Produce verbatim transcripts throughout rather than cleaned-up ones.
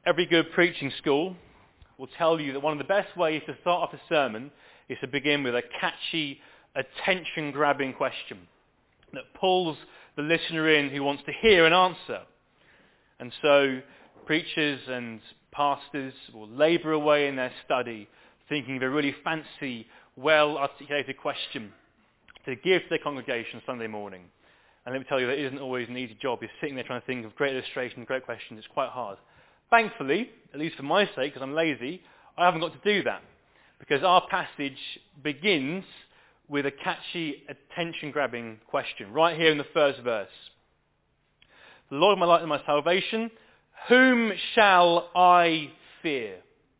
Every good preaching school will tell you that one of the best ways to start off a sermon is to begin with a catchy, attention-grabbing question that pulls the listener in who wants to hear an answer. And so preachers and pastors will labour away in their study thinking of a really fancy, well-articulated question to give to their congregation Sunday morning. And let me tell you, that isn't always an easy job. You're sitting there trying to think of great illustrations, great questions. It's quite hard. Thankfully, at least for my sake, because I'm lazy, I haven't got to do that. Because our passage begins with a catchy, attention-grabbing question, right here in the first verse. The Lord, my light and my salvation, whom shall I fear?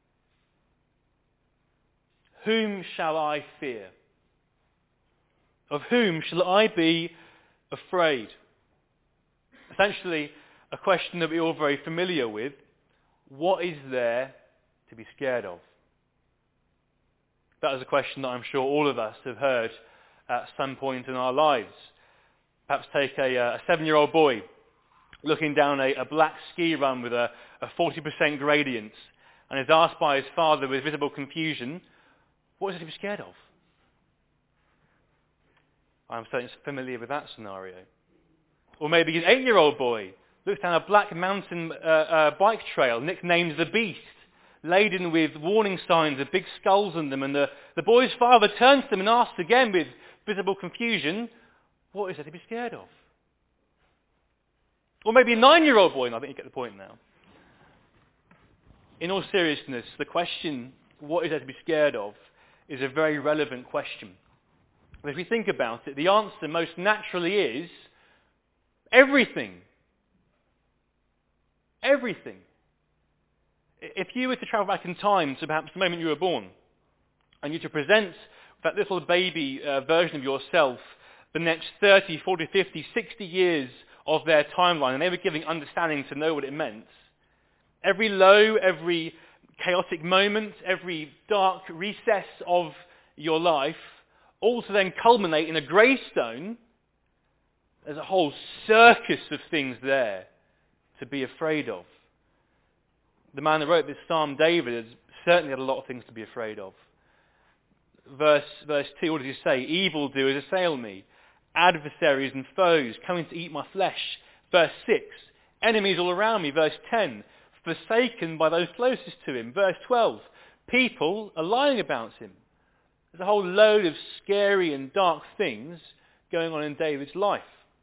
Whom shall I fear? Of whom shall I be afraid? Essentially, a question that we're all very familiar with. What is there to be scared of? That is a question that I'm sure all of us have heard at some point in our lives. Perhaps take a, a seven-year-old boy looking down a, a black ski run with a, a forty percent gradient and is asked by his father with visible confusion, what is it to be scared of? I'm certainly familiar with that scenario. Or maybe an eight-year-old boy looks down a black mountain uh, uh, bike trail nicknamed the Beast, laden with warning signs of big skulls in them, and the, the boy's father turns to them and asks again with visible confusion, what is there to be scared of? Or maybe a nine-year-old boy, and I think you get the point now. In all seriousness, the question, what is there to be scared of, is a very relevant question. But if we think about it, the answer most naturally is everything. Everything. If you were to travel back in time to perhaps the moment you were born, and you to present that little baby uh, version of yourself the next thirty, forty, fifty, sixty years of their timeline, and they were giving understanding to know what it meant, every low, every chaotic moment, every dark recess of your life, all to then culminate in a gravestone, there's a whole circus of things there to be afraid of. The man that wrote this Psalm, David, has certainly had a lot of things to be afraid of. Verse, verse two, what does he say? Evildoers assail me, adversaries and foes coming to eat my flesh. Verse six, enemies all around me. Verse ten, forsaken by those closest to him. Verse twelve, people are lying about him. There's a whole load of scary and dark things going on in David's life.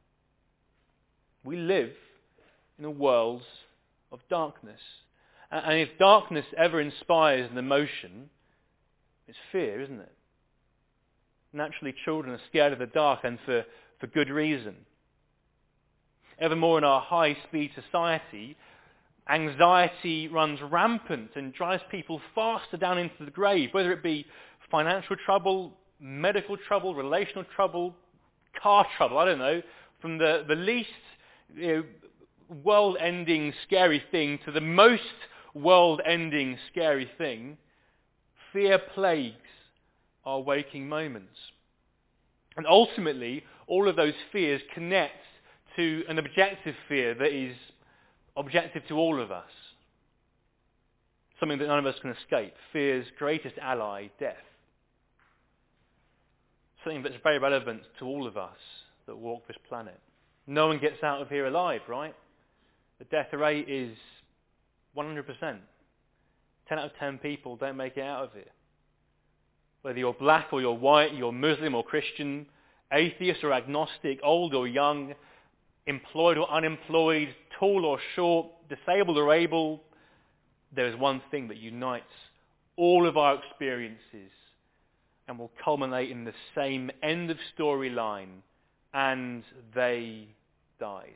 We live in a world of darkness. And if darkness ever inspires an emotion, it's fear, isn't it? Naturally, children are scared of the dark, and for, for good reason. Evermore in our high-speed society, anxiety runs rampant and drives people faster down into the grave, whether it be financial trouble, medical trouble, relational trouble, car trouble, I don't know, from the, the least you know, world-ending scary thing to the most world-ending scary thing. Fear plagues our waking moments. And ultimately, all of those fears connect to an objective fear that is objective to all of us. Something that none of us can escape. Fear's greatest ally, death. Something that's very relevant to all of us that walk this planet. No one gets out of here alive, right? The death rate is one hundred percent. ten out of ten people don't make it out of it. Whether you're black or you're white, you're Muslim or Christian, atheist or agnostic, old or young, employed or unemployed, tall or short, disabled or able, there is one thing that unites all of our experiences and will culminate in the same end of storyline, and they died.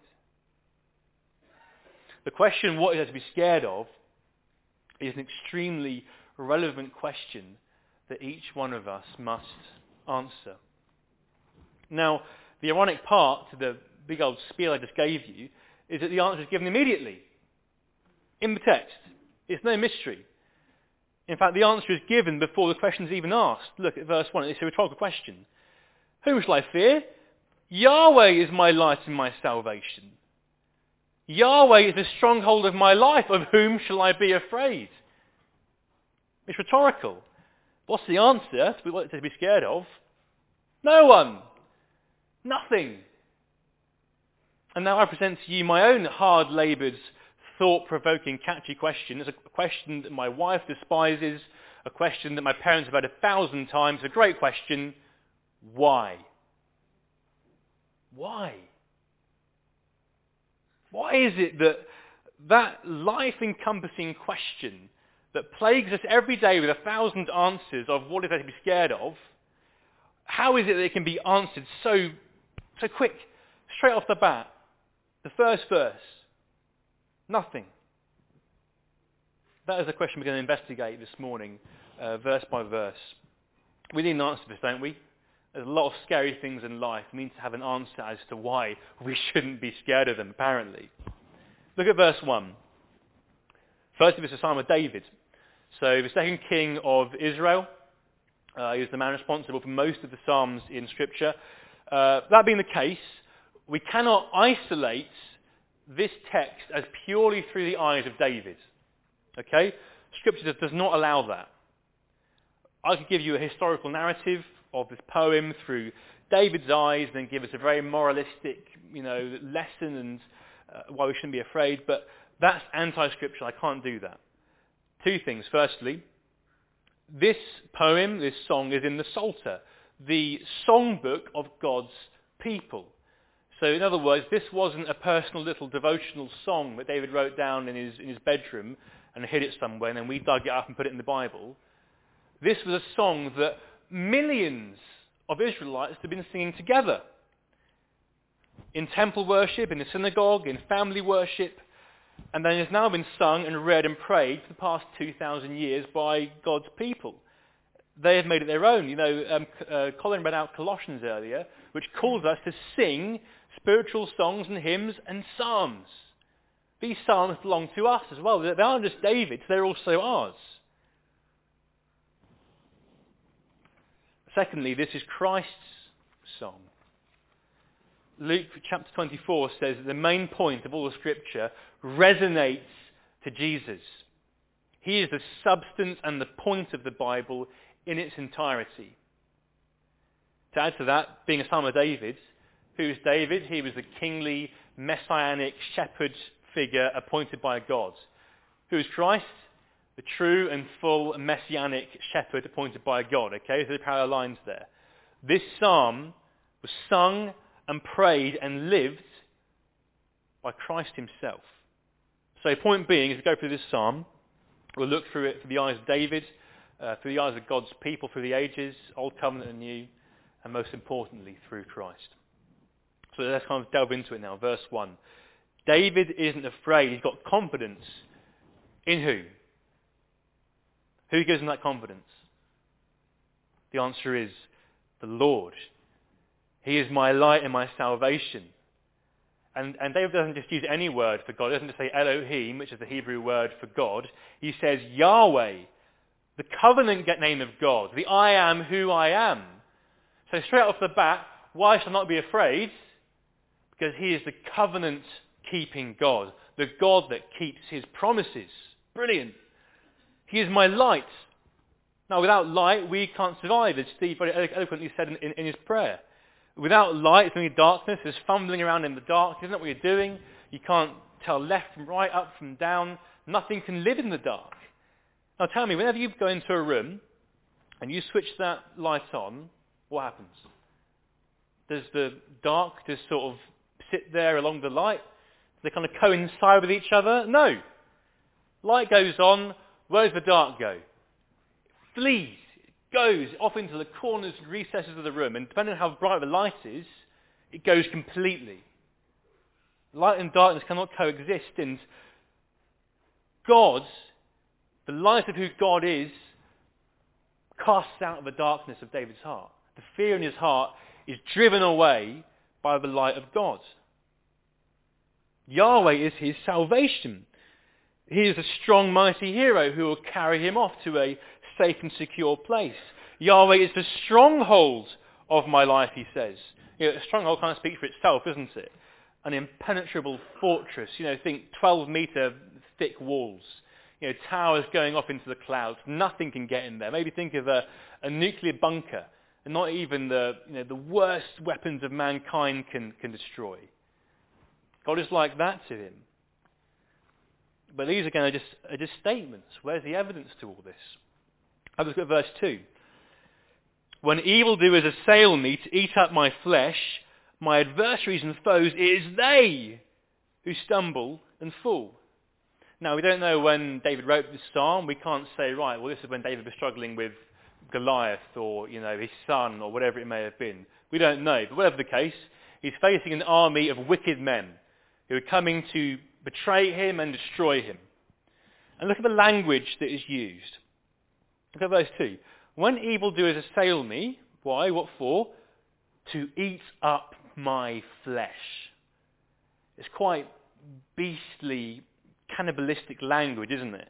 The question, what is there to be scared of, is an extremely relevant question that each one of us must answer. Now, the ironic part to the big old spiel I just gave you is that the answer is given immediately, in the text. It's no mystery. In fact, the answer is given before the question is even asked. Look at verse one. It's a rhetorical question. Whom shall I fear? Yahweh is my light and my salvation. Yahweh is the stronghold of my life. Of whom shall I be afraid? It's rhetorical. What's the answer to what to be scared of? No one. Nothing. And now I present to you my own hard-laboured, thought-provoking, catchy question. It's a question that my wife despises, a question that my parents have heard a thousand times. A great question. Why? Why? Why is it that that life-encompassing question that plagues us every day with a thousand answers of what is there to be scared of, how is it that it can be answered so, so quick, straight off the bat? The first verse. Nothing. That is the question we're going to investigate this morning, uh, verse by verse. We need an answer to this, don't we? There's a lot of scary things in life. We need to have an answer as to why we shouldn't be scared of them, apparently. Look at verse one. First, it's a psalm of David. So the second king of Israel. Uh, he was the man responsible for most of the psalms in Scripture. Uh, that being the case, we cannot isolate this text as purely through the eyes of David. Okay? Scripture does not allow that. I could give you a historical narrative of this poem through David's eyes and then give us a very moralistic, you know, lesson and uh, why we shouldn't be afraid, but that's anti-scripture. I can't do that. Two things. Firstly, this poem, this song, is in the Psalter, the songbook of God's people. So in other words, this wasn't a personal little devotional song that David wrote down in his, in his bedroom and hid it somewhere and then we dug it up and put it in the Bible. This was a song that millions of Israelites have been singing together. In temple worship, in the synagogue, in family worship, and then has now been sung and read and prayed for the past two thousand years by God's people. They have made it their own. You know, um, uh, Colin read out Colossians earlier, which calls us to sing spiritual songs and hymns and psalms. These psalms belong to us as well. They aren't just David's, they're also ours. Secondly, this is Christ's song. Luke chapter twenty-four says that the main point of all the Scripture resonates to Jesus. He is the substance and the point of the Bible in its entirety. To add to that, being a psalm of David, who is David? He was the kingly, messianic shepherd figure appointed by God. Who is Christ? The true and full messianic shepherd appointed by God. Okay, so there are parallel lines there. This psalm was sung and prayed and lived by Christ himself. So point being, as we go through this psalm, we'll look through it through the eyes of David, uh, through the eyes of God's people, through the ages, Old Covenant and New, and most importantly, through Christ. So let's kind of delve into it now. Verse one. David isn't afraid. He's got confidence. In who? Who gives him that confidence? The answer is the Lord. He is my light and my salvation. And, and David doesn't just use any word for God. He doesn't just say Elohim, which is the Hebrew word for God. He says Yahweh, the covenant name of God, the I am who I am. So straight off the bat, why shall I not be afraid? Because he is the covenant-keeping God, the God that keeps his promises. Brilliant. He is my light. Now, without light, we can't survive, as Steve very eloquently said in, in, in his prayer. Without light, it's only darkness. There's fumbling around in the dark. Isn't that what you're doing? You can't tell left from right, up from down. Nothing can live in the dark. Now tell me, whenever you go into a room and you switch that light on, what happens? Does the dark just sort of sit there along the light? Do they kind of coincide with each other? No. Light goes on. Where does the dark go? It flees. It goes off into the corners and recesses of the room. And depending on how bright the light is, it goes completely. Light and darkness cannot coexist. And God, the light of who God is, casts out the darkness of David's heart. The fear in his heart is driven away by the light of God. Yahweh is his salvation. He is a strong, mighty hero who will carry him off to a safe and secure place. Yahweh is the stronghold of my life, he says. You know, a stronghold kind of speaks for itself, isn't it? an impenetrable fortress. You know, think twelve metre thick walls. You know, towers going off into the clouds. Nothing can get in there. Maybe think of a, a nuclear bunker, and not even the you know the worst weapons of mankind can can destroy. God is like that to him. But these again are just are just statements. Where's the evidence to all this? Have a look at verse two. When evildoers assail me to eat up my flesh, my adversaries and foes, it is they who stumble and fall. Now, we don't know when David wrote this psalm. We can't say, right, well, this is when David was struggling with Goliath or, you know, his son or whatever it may have been. We don't know. But whatever the case, he's facing an army of wicked men who are coming to betray him and destroy him. And look at the language that is used. Look at verse two. When evildoers assail me, why? What for? To eat up my flesh. It's quite beastly, cannibalistic language, isn't it?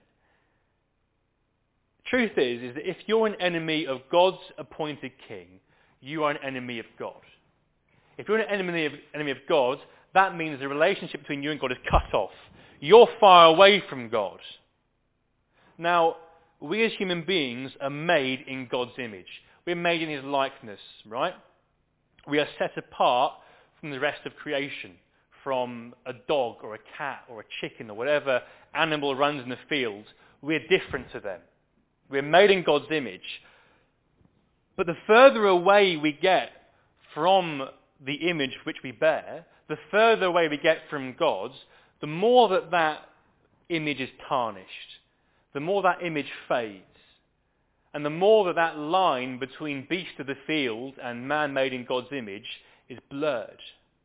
Truth is, is that if you're an enemy of God's appointed king, you are an enemy of God. If you're an enemy of, enemy of God, that means the relationship between you and God is cut off. You're far away from God. Now, we as human beings are made in God's image. We're made in his likeness, right? We are set apart from the rest of creation, from a dog or a cat or a chicken or whatever animal runs in the field. We're different to them. We're made in God's image. But the further away we get from the image which we bear, the further away we get from God, the more that that image is tarnished, the more that image fades, and the more that that line between beast of the field and man made in God's image is blurred.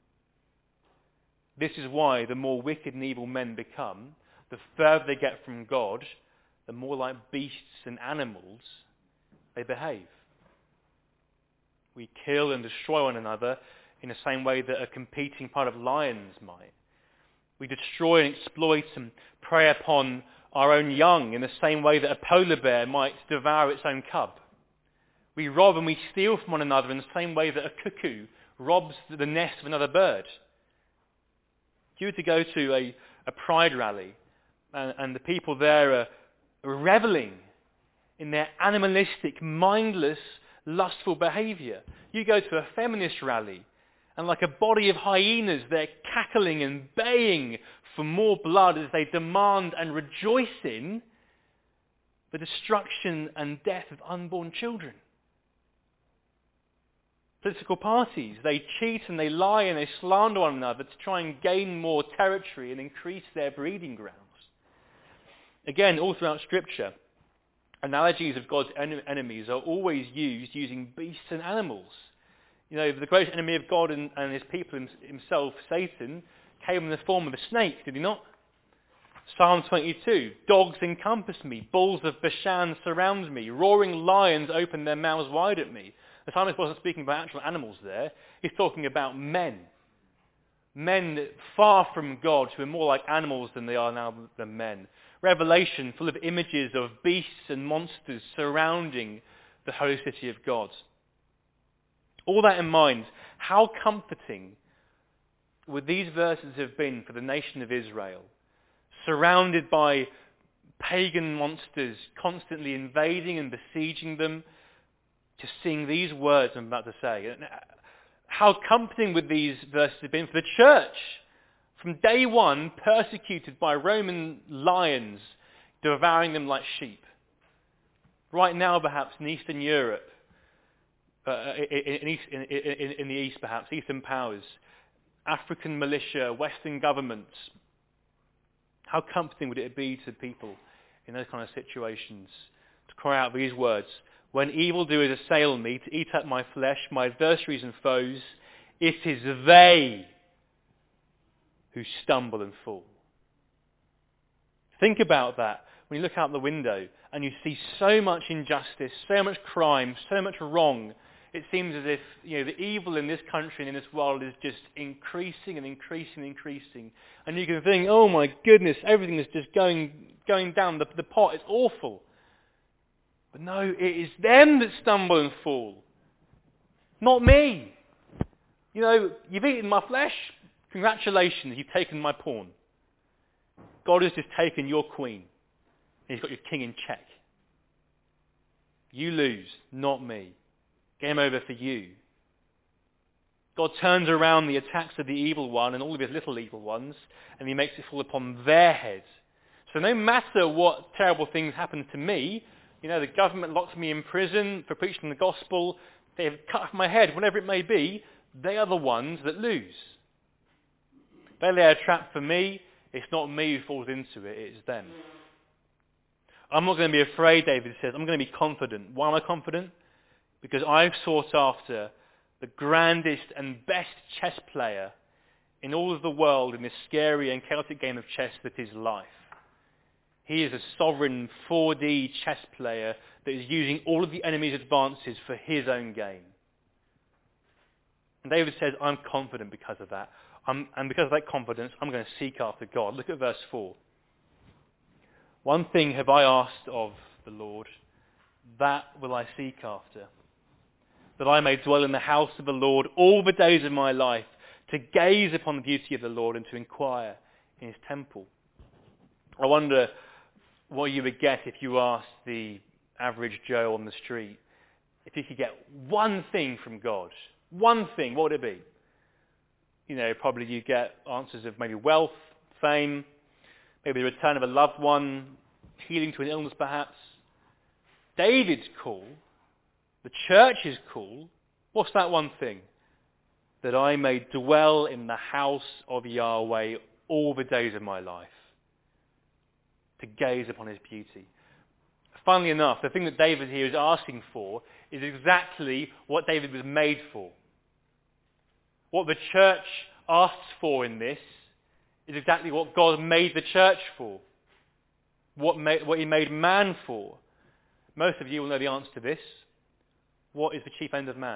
This is why the more wicked and evil men become, the further they get from God, the more like beasts and animals they behave. We kill and destroy one another in the same way that a competing part of lions might. We destroy and exploit and prey upon our own young in the same way that a polar bear might devour its own cub. We rob and we steal from one another in the same way that a cuckoo robs the nest of another bird. If you were to go to a, a pride rally and, and the people there are reveling in their animalistic, mindless, lustful behaviour. You go to a feminist rally and like a body of hyenas they're cackling and baying for more blood as they demand and rejoice in the destruction and death of unborn children. Political parties, they cheat and they lie and they slander one another to try and gain more territory and increase their breeding grounds. Again, all throughout Scripture, analogies of God's en- enemies are always used using beasts and animals. You know, the great enemy of God and, and his people himself, Satan, came in the form of a snake, did he not? Psalm twenty-two, dogs encompass me, bulls of Bashan surround me, roaring lions open their mouths wide at me. The psalmist wasn't speaking about actual animals there, he's talking about men. Men far from God, who are more like animals than they are now than men. Revelation full of images of beasts and monsters surrounding the holy city of God. All that in mind, how comforting would these verses have been for the nation of Israel, surrounded by pagan monsters constantly invading and besieging them, to sing these words I'm about to say. How comforting would these verses have been for the church, from day one persecuted by Roman lions, devouring them like sheep. Right now, perhaps, in Eastern Europe, uh, in, in, East, in, in, in the East, perhaps, Eastern powers, African militia, Western governments. How comforting would it be to people in those kind of situations to cry out these words? When evildoers assail me to eat up my flesh, my adversaries and foes, it is they who stumble and fall. Think about that when you look out the window and you see so much injustice, so much crime, so much wrong. It seems as if, you know, the evil in this country and in this world is just increasing and increasing and increasing. And you can think, oh my goodness, everything is just going going down. The, the pot is awful. But no, it is them that stumble and fall. Not me. You know, you've eaten my flesh. Congratulations, you've taken my pawn. God has just taken your queen, and he's got your king in check. You lose, not me. Game over for you. God turns around the attacks of the evil one and all of his little evil ones, and he makes it fall upon their heads. So no matter what terrible things happen to me, you know, the government locks me in prison for preaching the gospel, they have cut off my head, whatever it may be, they are the ones that lose. They lay a trap for me, it's not me who falls into it, it's them. I'm not going to be afraid, David says, I'm going to be confident. Why am I confident? Because I've sought after the grandest and best chess player in all of the world in this scary and chaotic game of chess that is life. He is a sovereign four D chess player that is using all of the enemy's advances for his own gain. And David says, I'm confident because of that. I'm, and because of that confidence, I'm going to seek after God. Look at verse four. One thing have I asked of the Lord, that will I seek after, that I may dwell in the house of the Lord all the days of my life, to gaze upon the beauty of the Lord and to inquire in his temple. I wonder what you would get if you asked the average Joe on the street, if you could get one thing from God, one thing, what would it be? You know, probably you get answers of maybe wealth, fame, maybe the return of a loved one, healing to an illness perhaps. David's call, the church's call, what's that one thing? That I may dwell in the house of Yahweh all the days of my life, to gaze upon his beauty. Funnily enough, the thing that David here is asking for is exactly what David was made for. What the church asks for in this is exactly what God made the church for. What, made, what he made man for. Most of you will know the answer to this. What is the chief end of man?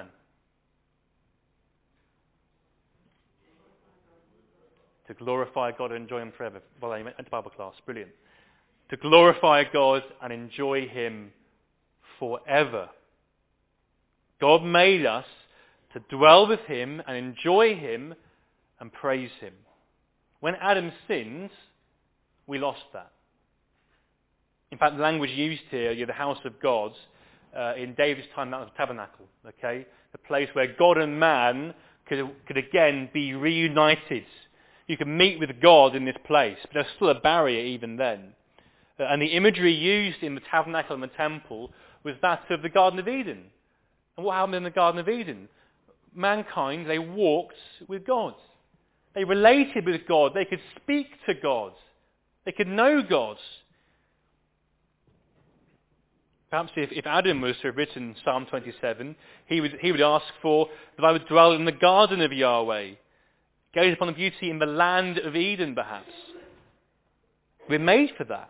To glorify God and enjoy him forever. Well, I went to Bible class. Brilliant. To glorify God and enjoy him forever. God made us to dwell with him and enjoy him and praise him. When Adam sinned, we lost that. In fact, the language used here, you're the house of God, uh, in David's time that was the tabernacle, okay? The place where God and man could, could again be reunited. You can meet with God in this place, but there's still a barrier even then. Uh, and the imagery used in the tabernacle and the temple was that of the Garden of Eden. And what happened in the Garden of Eden? Mankind, they walked with God. They related with God. They could speak to God. They could know God. Perhaps if, if Adam was to have written Psalm twenty-seven, he would, he would ask for that I would dwell in the garden of Yahweh, gaze upon the beauty in the land of Eden, perhaps. We're made for that.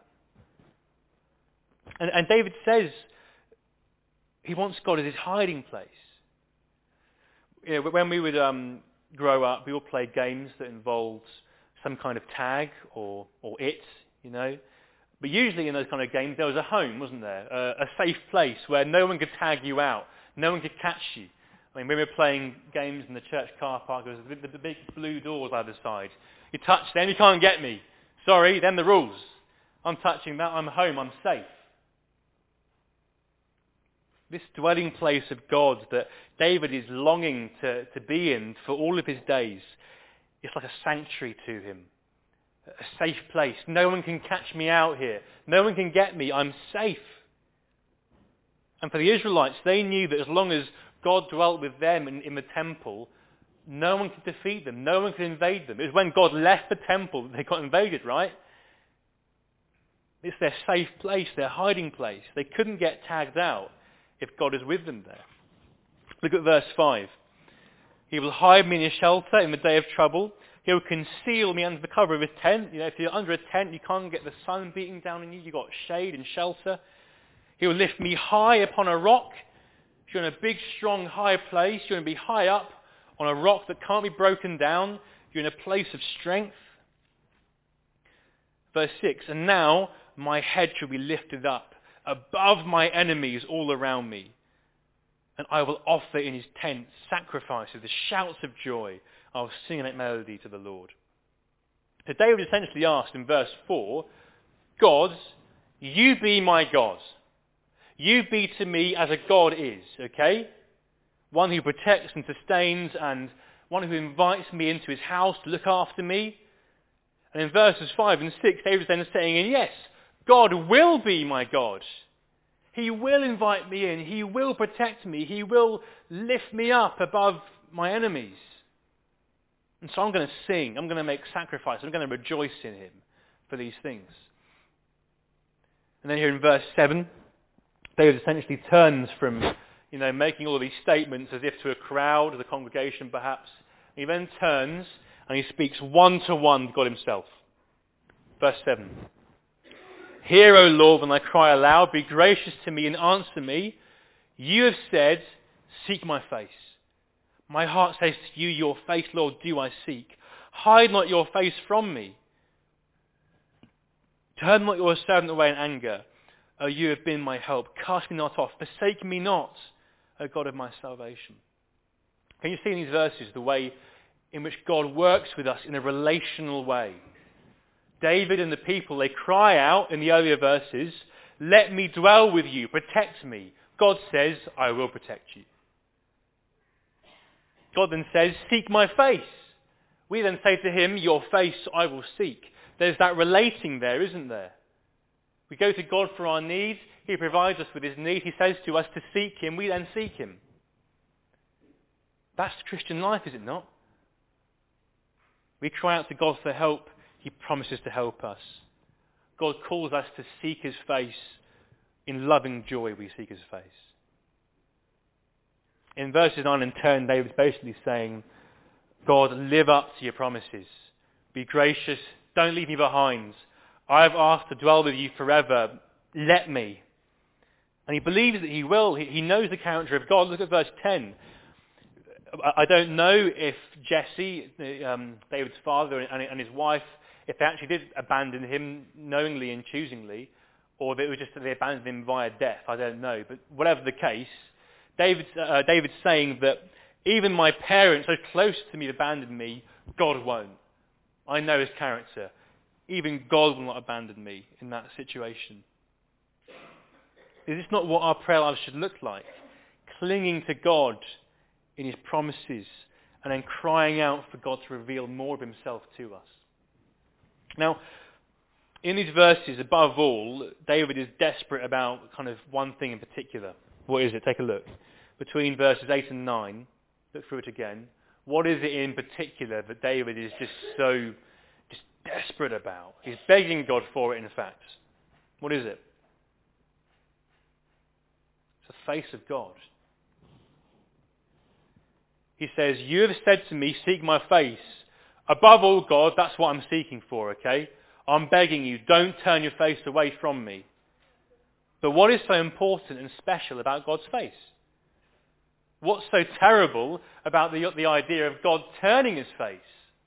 And, and David says he wants God as his hiding place. You know, when we would um, grow up, we all played games that involved some kind of tag or, or it, you know. But usually in those kind of games, there was a home, wasn't there? Uh, a safe place where no one could tag you out. No one could catch you. I mean, when we were playing games in the church car park, there was the, the big blue doors either side. You touch them, you can't get me. Sorry, them the rules. I'm touching that, I'm home, I'm safe. This dwelling place of God that David is longing to, to be in for all of his days, it's like a sanctuary to him. A safe place. No one can catch me out here. No one can get me. I'm safe. And for the Israelites, they knew that as long as God dwelt with them in, in the temple, no one could defeat them. No one could invade them. It was when God left the temple that they got invaded, right? It's their safe place, their hiding place. They couldn't get tagged out if God is with them there. Look at verse five. He will hide me in his shelter in the day of trouble. He will conceal me under the cover of his tent. You know, if you're under a tent, you can't get the sun beating down on you. You've got shade and shelter. He will lift me high upon a rock. If you're in a big, strong, high place, you're going to be high up on a rock that can't be broken down. You're in a place of strength. Verse six, and now my head shall be lifted up above my enemies all around me. And I will offer in his tent sacrifices, the shouts of joy. I'll sing and make melody to the Lord. So David essentially asked in verse four, God, you be my God. You be to me as a God is, okay? One who protects and sustains, and one who invites me into his house to look after me. And in verses five and six, David's then saying, yes, God will be my God. He will invite me in. He will protect me. He will lift me up above my enemies. And so I'm going to sing. I'm going to make sacrifice. I'm going to rejoice in him for these things. And then here in verse seven, David essentially turns from, you know, making all of these statements as if to a crowd, or the congregation perhaps. He then turns and he speaks one-to-one to God himself. Verse seven. Hear, O Lord, when I cry aloud. Be gracious to me and answer me. You have said, seek my face. My heart says to you, your face, Lord, do I seek. Hide not your face from me. Turn not your servant away in anger. O you have been my help. Cast me not off. Forsake me not, O God of my salvation. Can you see in these verses the way in which God works with us in a relational way? David and the people, they cry out in the earlier verses, let me dwell with you, protect me. God says, I will protect you. God then says, seek my face. We then say to him, your face I will seek. There's that relating there, isn't there? We go to God for our needs. He provides us with his need. He says to us to seek him. We then seek him. That's the Christian life, is it not? We cry out to God for help. He promises to help us. God calls us to seek his face. In loving joy we seek his face. In verses nine and ten, David's basically saying, God, live up to your promises. Be gracious. Don't leave me behind. I have asked to dwell with you forever. Let me. And he believes that he will. He, he knows the character of God. Look at verse ten. I don't know if Jesse, um, David's father, and, and his wife, if they actually did abandon him knowingly and choosingly, or if it was just that they abandoned him via death. I don't know. But whatever the case, David's, uh, David's saying that even my parents, so close to me, abandoned me, God won't. I know his character. Even God will not abandon me in that situation. Is this not what our prayer lives should look like? Clinging to God in his promises and then crying out for God to reveal more of himself to us. Now, in these verses, above all, David is desperate about kind of one thing in particular. What is it? Take a look. Between verses eight and nine, look through it again. What is it in particular that David is just so just desperate about? He's begging God for it, in fact. What is it? It's the face of God. He says, you have said to me, seek my face. Above all, God, that's what I'm seeking for, okay? I'm begging you, don't turn your face away from me. But what is so important and special about God's face? What's so terrible about the, the idea of God turning his face?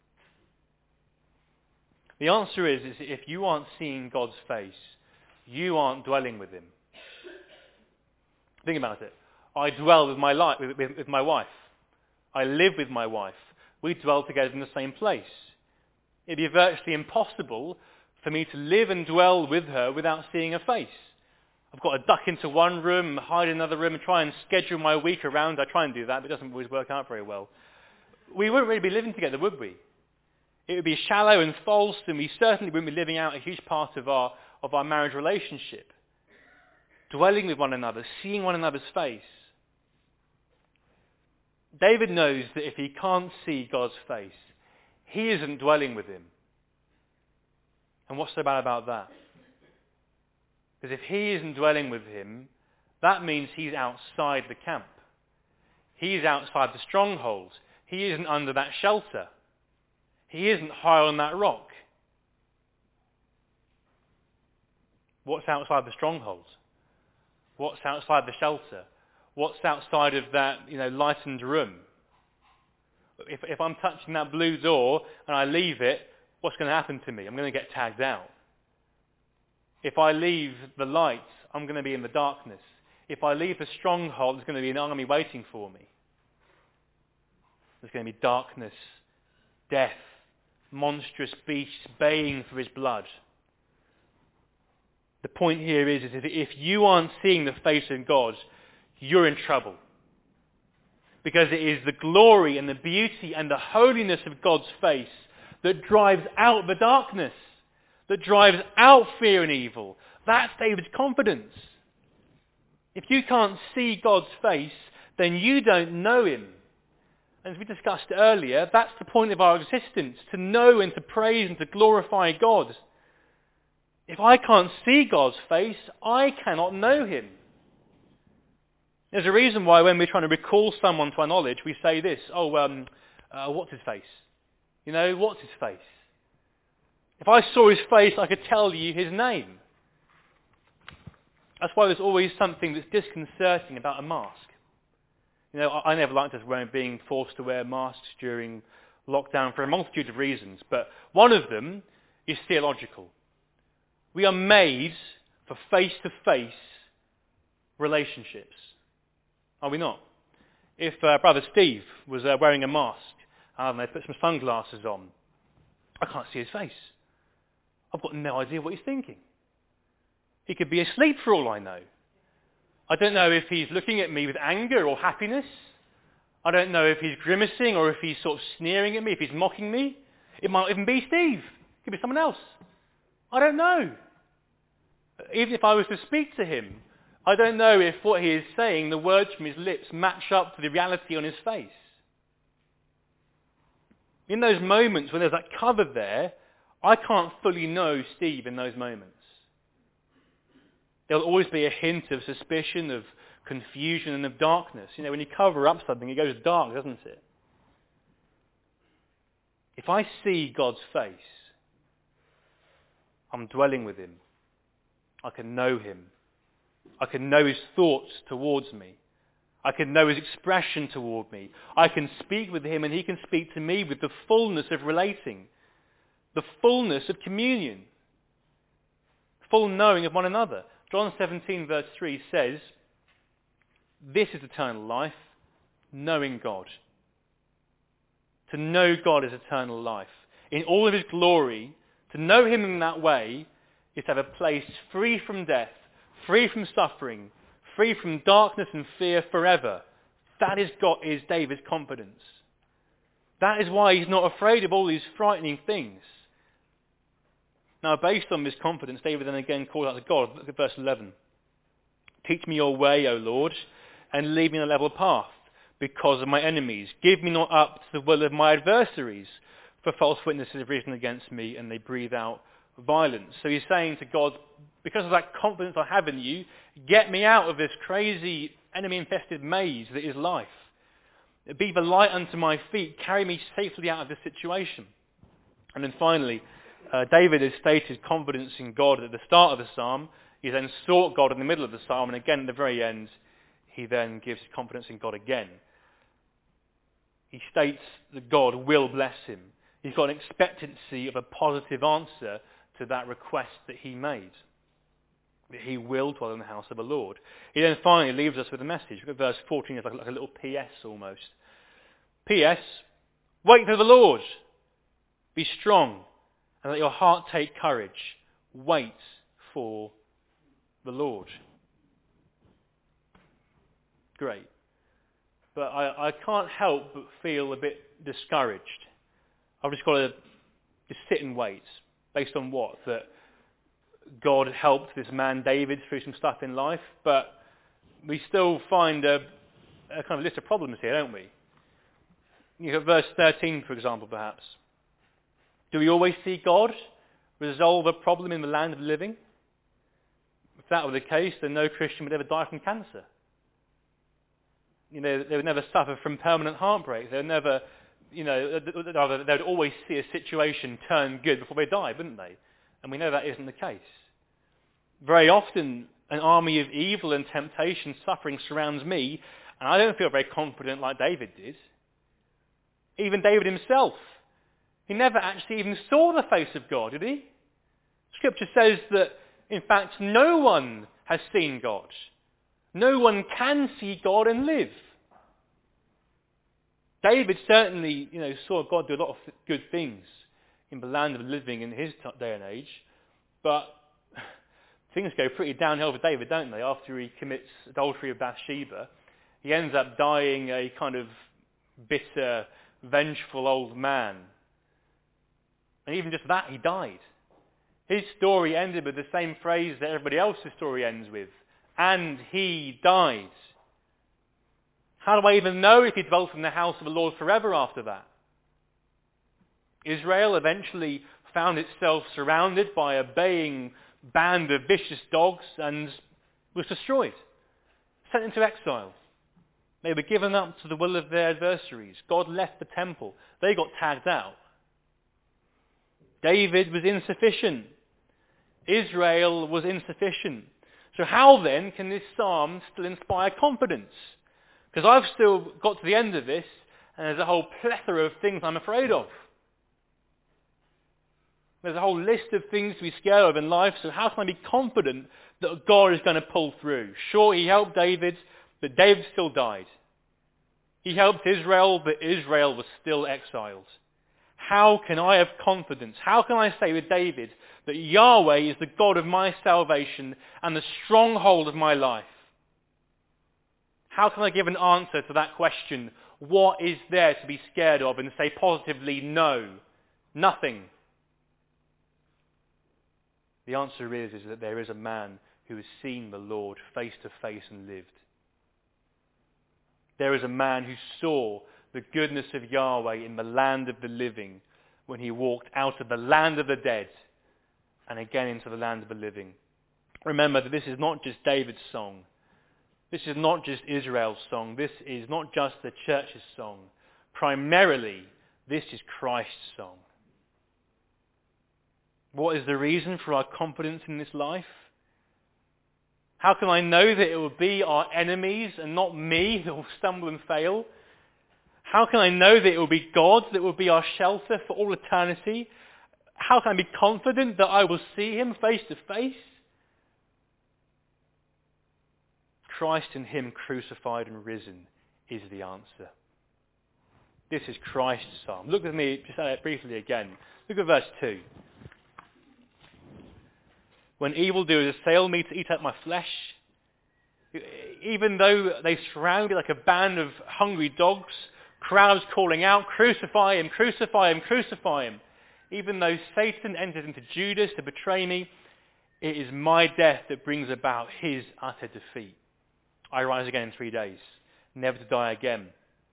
The answer is, is if you aren't seeing God's face, you aren't dwelling with him. Think about it. I dwell with my, life, with, with, with my wife. I live with my wife. We dwell together in the same place. It'd be virtually impossible for me to live and dwell with her without seeing her face. I've got to duck into one room, hide in another room, and try and schedule my week around. I try and do that, but it doesn't always work out very well. We wouldn't really be living together, would we? It would be shallow and false, and we certainly wouldn't be living out a huge part of our, of our marriage relationship. Dwelling with one another, seeing one another's face. David knows that if he can't see God's face, he isn't dwelling with him. And what's so bad about that? Because if he isn't dwelling with him, that means he's outside the camp. He's outside the stronghold. He isn't under that shelter. He isn't high on that rock. What's outside the stronghold? What's outside the shelter? What's outside of that, you know, lightened room? If, if I'm touching that blue door and I leave it, what's going to happen to me? I'm going to get tagged out. If I leave the light, I'm going to be in the darkness. If I leave the stronghold, there's going to be an army waiting for me. There's going to be darkness death, monstrous beasts baying for his blood. The point here is, is that if you aren't seeing the face of God, you're in trouble. Because it is the glory and the beauty and the holiness of God's face that drives out the darkness, that drives out fear and evil. That's David's confidence. If you can't see God's face, then you don't know him. And as we discussed earlier, that's the point of our existence, to know and to praise and to glorify God. If I can't see God's face, I cannot know him. There's a reason why when we're trying to recall someone to our knowledge, we say this, oh, um, uh, what's his face? You know, what's his face? If I saw his face, I could tell you his name. That's why there's always something that's disconcerting about a mask. You know, I, I never liked us wearing, being forced to wear masks during lockdown for a multitude of reasons, but one of them is theological. We are made for face-to-face relationships. Are we not? If uh, Brother Steve was uh, wearing a mask, I don't know, put some sunglasses on, I can't see his face. I've got no idea what he's thinking. He could be asleep for all I know. I don't know if he's looking at me with anger or happiness. I don't know if he's grimacing or if he's sort of sneering at me, if he's mocking me. It might even be Steve. It could be someone else. I don't know. Even if I was to speak to him, I don't know if what he is saying, the words from his lips, match up to the reality on his face. In those moments when there's that cover there, I can't fully know Steve in those moments. There'll always be a hint of suspicion, of confusion and of darkness. You know, when you cover up something, it goes dark, doesn't it? If I see God's face, I'm dwelling with him. I can know him. I can know his thoughts towards me. I can know his expression toward me. I can speak with him and he can speak to me with the fullness of relating, the fullness of communion, full knowing of one another. John seventeen verse three says, this is eternal life, knowing God. To know God is eternal life. In all of his glory, to know him in that way is to have a place free from death, free from suffering, free from darkness and fear forever. That is God, is David's confidence. That is why he's not afraid of all these frightening things. Now, based on this confidence, David then again calls out to God. Look at verse eleven. Teach me your way, O Lord, and lead me on a level path because of my enemies. Give me not up to the will of my adversaries, for false witnesses have risen against me and they breathe out violence. So he's saying to God, because of that confidence I have in you, get me out of this crazy enemy-infested maze that is life. Be the light unto my feet. Carry me safely out of this situation. And then finally, uh, David has stated confidence in God at the start of the psalm. He then sought God in the middle of the psalm. And again, at the very end, he then gives confidence in God again. He states that God will bless him. He's got an expectancy of a positive answer to that request that he made. That he will dwell in the house of the Lord. He then finally leaves us with a message. Look at verse fourteen, it's like, like a little P S almost. P S. Wait for the Lord. Be strong and let your heart take courage. Wait for the Lord. Great. But I, I can't help but feel a bit discouraged. I've just got to just sit and wait. Based on what? That God helped this man David through some stuff in life, but we still find a, a kind of list of problems here, don't we? You have verse thirteen, for example, perhaps. Do we always see God resolve a problem in the land of the living? If that were the case, then no Christian would ever die from cancer. You know, they would never suffer from permanent heartbreak. They would never, you know, they would always see a situation turn good before they die, wouldn't they? And we know that isn't the case. Very often, an army of evil and temptation, suffering surrounds me, and I don't feel very confident like David did. Even David himself, he never actually even saw the face of God, did he? Scripture says that, in fact, no one has seen God. No one can see God and live. David certainly, you know, saw God do a lot of good things in the land of the living in his day and age, but things go pretty downhill for David, don't they? After he commits adultery with Bathsheba, he ends up dying a kind of bitter, vengeful old man. And even just that, he died. His story ended with the same phrase that everybody else's story ends with. And he died. How do I even know if he dwelt in the house of the Lord forever after that? Israel eventually found itself surrounded by a baying band of vicious dogs and was destroyed, sent into exile. They were given up to the will of their adversaries. God left the temple. They got tagged out. David was insufficient. Israel was insufficient. So how then can this psalm still inspire confidence? Because I've still got to the end of this, and there's a whole plethora of things I'm afraid of. There's a whole list of things to be scared of in life, so how can I be confident that God is going to pull through? Sure, he helped David, but David still died. He helped Israel, but Israel was still exiled. How can I have confidence? How can I say with David that Yahweh is the God of my salvation and the stronghold of my life? How can I give an answer to that question? What is there to be scared of? And say positively, no, nothing. The answer is, is that there is a man who has seen the Lord face to face and lived. There is a man who saw the goodness of Yahweh in the land of the living when he walked out of the land of the dead and again into the land of the living. Remember that this is not just David's song. This is not just Israel's song. This is not just the church's song. Primarily, this is Christ's song. What is the reason for our confidence in this life? How can I know that it will be our enemies and not me that will stumble and fail? How can I know that it will be God that will be our shelter for all eternity? How can I be confident that I will see him face to face? Christ and him crucified and risen is the answer. This is Christ's psalm. Look with me, just say it briefly again. Look at verse two. When evildoers assail me to eat up my flesh, even though they surround me like a band of hungry dogs, crowds calling out, crucify him, crucify him, crucify him. Even though Satan enters into Judas to betray me, it is my death that brings about his utter defeat. I rise again in three days, never to die again.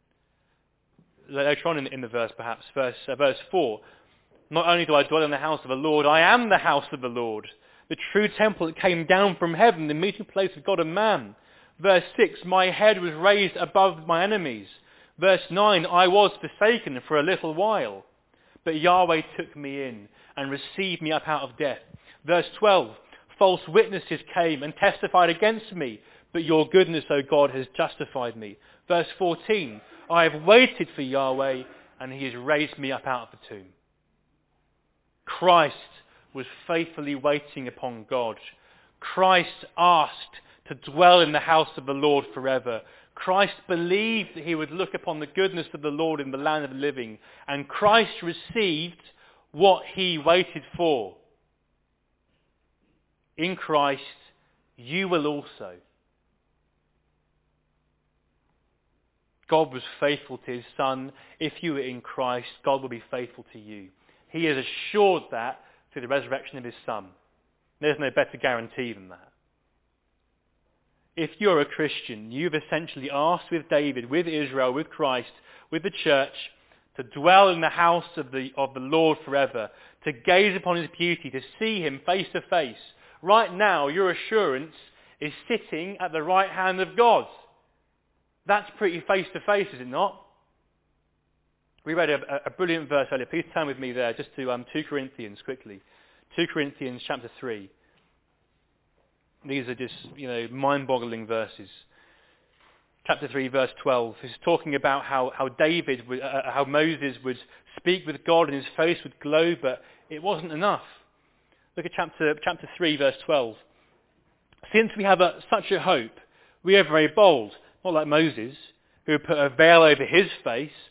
Later on in, in the verse, perhaps, verse, uh, verse four, not only do I dwell in the house of the Lord, I am the house of the Lord, the true temple that came down from heaven, the meeting place of God and man. Verse six, my head was raised above my enemies. Verse nine, I was forsaken for a little while, but Yahweh took me in and received me up out of death. Verse twelve, false witnesses came and testified against me, but your goodness, O God, has justified me. Verse fourteen, I have waited for Yahweh, and he has raised me up out of the tomb. Christ was faithfully waiting upon God. Christ asked to dwell in the house of the Lord forever. Christ believed that he would look upon the goodness of the Lord in the land of the living. And Christ received what he waited for. In Christ, you will also. God was faithful to his Son. If you are in Christ, God will be faithful to you. He has assured that through the resurrection of his Son. There's no better guarantee than that. If you're a Christian, you've essentially asked with David, with Israel, with Christ, with the church, to dwell in the house of the, of the Lord forever, to gaze upon his beauty, to see him face to face. Right now, your assurance is sitting at the right hand of God. That's pretty face to face, is it not? We read a, a brilliant verse earlier. Please turn with me there, just to um, two Corinthians quickly. two Corinthians chapter three. These are just, you know, mind-boggling verses. Chapter three, verse twelve is talking about how, how David, would, uh, how Moses would speak with God and his face would glow, but it wasn't enough. Look at chapter chapter three, verse twelve. Since we have a, such a hope, we are very bold, not like Moses, who put a veil over his face,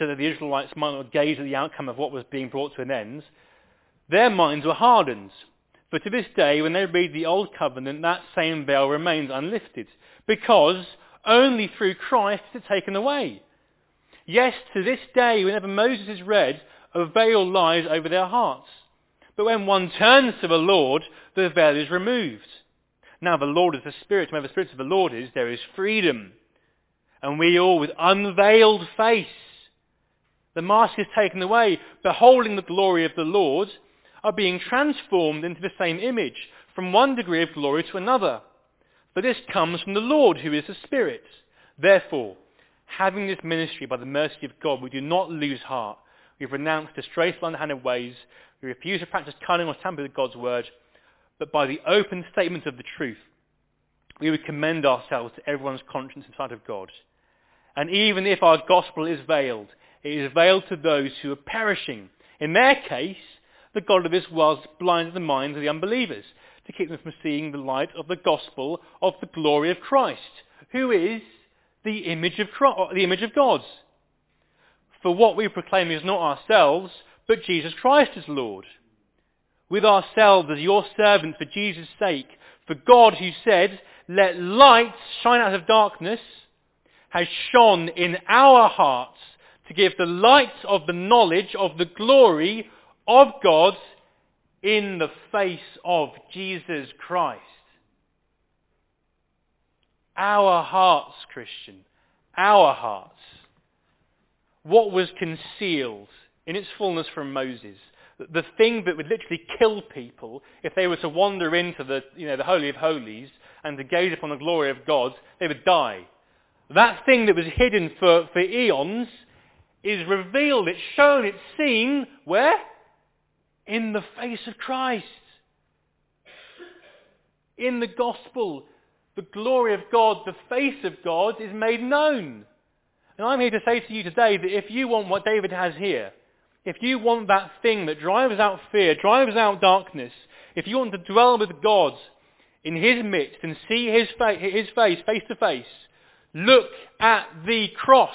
so that the Israelites might not gaze at the outcome of what was being brought to an end, their minds were hardened. For to this day, when they read the Old Covenant, that same veil remains unlifted, because only through Christ is it taken away. Yes, to this day, whenever Moses is read, a veil lies over their hearts. But when one turns to the Lord, the veil is removed. Now the Lord is the Spirit, and where the Spirit of the Lord is, there is freedom. And we all, with unveiled face, the mask is taken away, beholding the glory of the Lord, are being transformed into the same image, from one degree of glory to another. For this comes from the Lord, who is the Spirit. Therefore, having this ministry by the mercy of God, we do not lose heart. We have renounced disgraceful underhanded ways. We refuse to practice cunning or tamper with God's word. But by the open statement of the truth, we would commend ourselves to everyone's conscience in sight of God. And even if our gospel is veiled, it is veiled to those who are perishing. In their case, the God of this world has blinded the minds of the unbelievers to keep them from seeing the light of the gospel of the glory of Christ, who is the image of Christ, the image of God. For what we proclaim is not ourselves, but Jesus Christ as Lord. With ourselves as your servants for Jesus' sake, for God who said, "Let light shine out of darkness," has shone in our hearts to give the light of the knowledge of the glory of God in the face of Jesus Christ. Our hearts, Christian, our hearts. What was concealed in its fullness from Moses, the thing that would literally kill people if they were to wander into the, you know, the Holy of Holies and to gaze upon the glory of God, they would die. That thing that was hidden for, for eons is revealed, it's shown, it's seen, where? In the face of Christ. In the gospel, the glory of God, the face of God is made known. And I'm here to say to you today that if you want what David has here, if you want that thing that drives out fear, drives out darkness, if you want to dwell with God in his midst and see his, fa- his face face to face, look at the cross.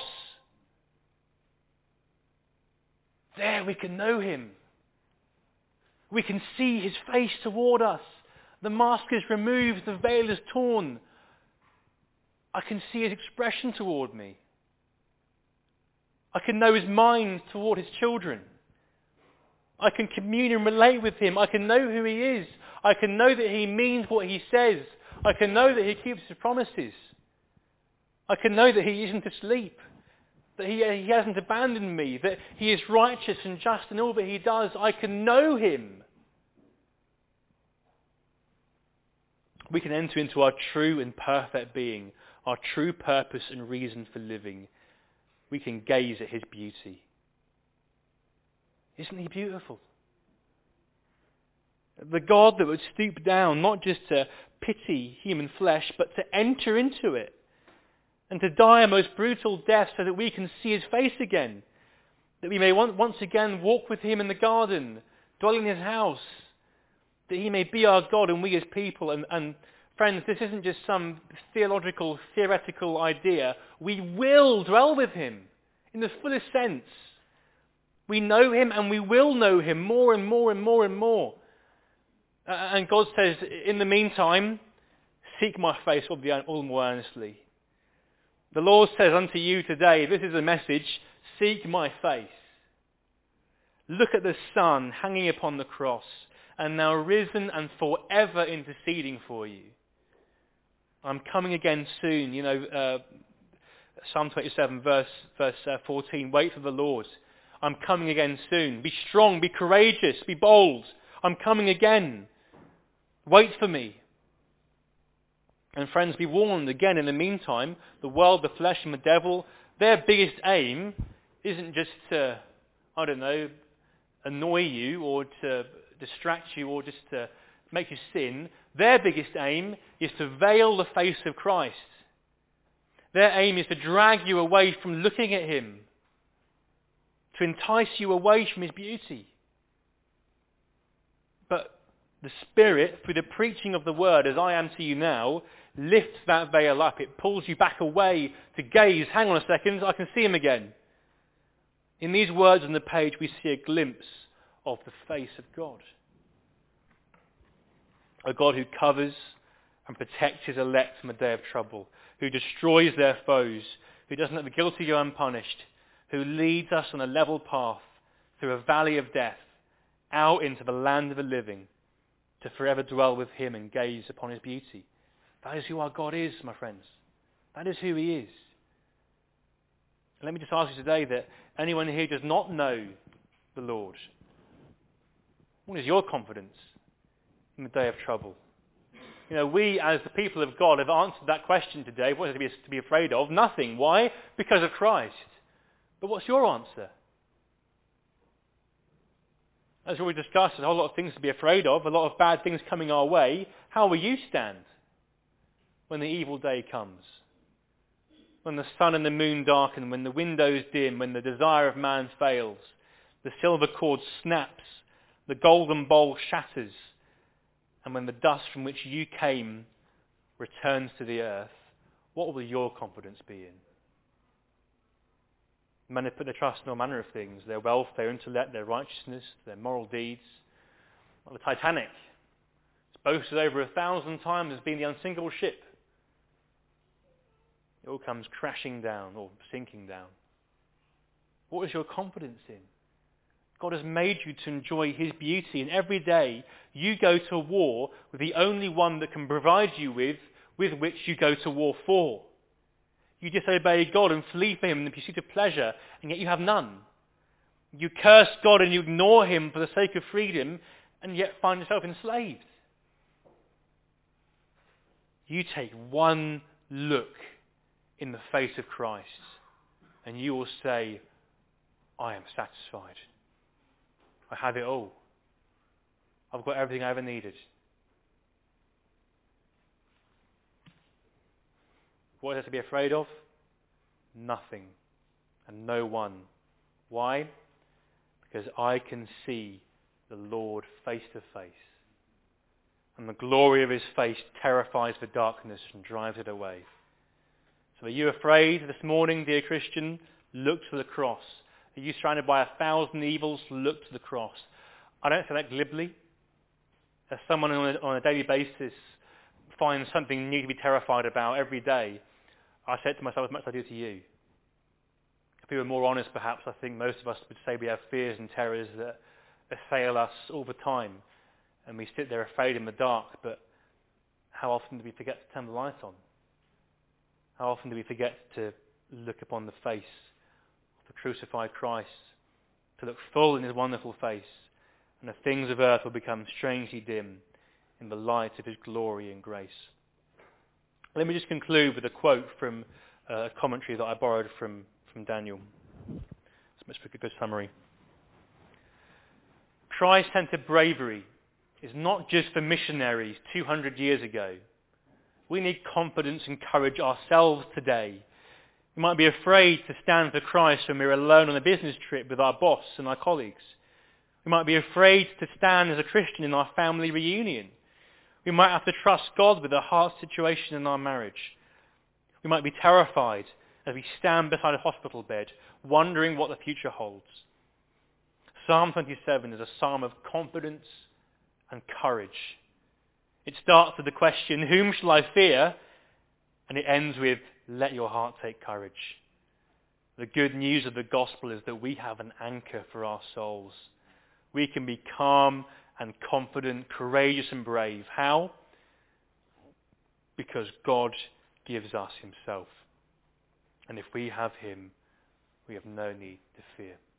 There we can know him. We can see his face toward us. The mask is removed, the veil is torn. I can see his expression toward me. I can know his mind toward his children. I can commune and relate with him. I can know who he is. I can know that he means what he says. I can know that he keeps his promises. I can know that he isn't asleep, that he, he hasn't abandoned me, that he is righteous and just in all that he does. I can know him. We can enter into our true and perfect being, our true purpose and reason for living. We can gaze at his beauty. Isn't he beautiful? The God that would stoop down not just to pity human flesh, but to enter into it and to die a most brutal death so that we can see his face again, that we may once again walk with him in the garden, dwell in his house, that he may be our God and we his people. And, and friends, this isn't just some theological, theoretical idea. We will dwell with him in the fullest sense. We know him and we will know him more and more and more and more. Uh, and God says, in the meantime, seek my face all more earnestly. The Lord says unto you today, this is a message, seek my face. Look at the Son hanging upon the cross and now risen and forever interceding for you. I'm coming again soon. You know, uh, Psalm twenty-seven verse, verse uh, fourteen, wait for the Lord. I'm coming again soon. Be strong, be courageous, be bold. I'm coming again. Wait for me. And friends, be warned again in the meantime, the world, the flesh and the devil, their biggest aim isn't just to, I don't know, annoy you or to distract you or just to make you sin. Their biggest aim is to veil the face of Christ. Their aim is to drag you away from looking at him, to entice you away from his beauty. But the Spirit, through the preaching of the word, as I am to you now, lifts that veil up. It pulls you back away to gaze. Hang on a second, I can see him again. In these words on the page, we see a glimpse of the face of God. A God who covers and protects his elect from a day of trouble, who destroys their foes, who doesn't let the guilty go unpunished, who leads us on a level path through a valley of death, out into the land of the living, to forever dwell with him and gaze upon his beauty. That is who our God is, my friends. That is who he is. And let me just ask you today that anyone here does not know the Lord, what is your confidence in the day of trouble? You know, we as the people of God have answered that question today. What is there to be, to be afraid of? Nothing. Why? Because of Christ. But what's your answer? As we discussed, there's a whole lot of things to be afraid of, a lot of bad things coming our way. How will you stand when the evil day comes? When the sun and the moon darken, when the windows dim, when the desire of man fails, the silver cord snaps, the golden bowl shatters, and when the dust from which you came returns to the earth, what will your confidence be in? Men have put their trust in all manner of things, their wealth, their intellect, their righteousness, their moral deeds. Like the Titanic, it's boasted over a thousand times as being the unsinkable ship. It all comes crashing down or sinking down. What is your confidence in? God has made you to enjoy his beauty, and every day you go to war with the only one that can provide you with, with which you go to war for. You disobey God and flee from him in the pursuit of pleasure, and yet you have none. You curse God and you ignore him for the sake of freedom, and yet find yourself enslaved. You take one look in the face of Christ, and you will say, I am satisfied. I have it all. I've got everything I ever needed. What is there to be afraid of? Nothing and no one. Why? Because I can see the Lord face to face. And the glory of his face terrifies the darkness and drives it away. So are you afraid this morning, dear Christian? Look to the cross. Are you surrounded by a thousand evils? Look to the cross. I don't say that glibly. As someone on a, on a daily basis finds something new to be terrified about every day, I say it to myself as much as I do to you. If we were more honest, perhaps, I think most of us would say we have fears and terrors that assail us all the time, and we sit there afraid in the dark, but how often do we forget to turn the light on? How often do we forget to look upon the face of the crucified Christ, to look full in his wonderful face, and the things of earth will become strangely dim in the light of his glory and grace. Let me just conclude with a quote from uh, a commentary that I borrowed from, from Daniel. It's much for a good summary. Christ-centered bravery is not just for missionaries two hundred years ago. We need confidence and courage ourselves today. We might be afraid to stand for Christ when we're alone on a business trip with our boss and our colleagues. We might be afraid to stand as a Christian in our family reunion. We might have to trust God with a hard situation in our marriage. We might be terrified as we stand beside a hospital bed, wondering what the future holds. Psalm twenty-seven is a psalm of confidence and courage. It starts with the question, whom shall I fear? And it ends with, let your heart take courage. The good news of the gospel is that we have an anchor for our souls. We can be calm and confident, courageous and brave. How? Because God gives us himself. And if we have him, we have no need to fear.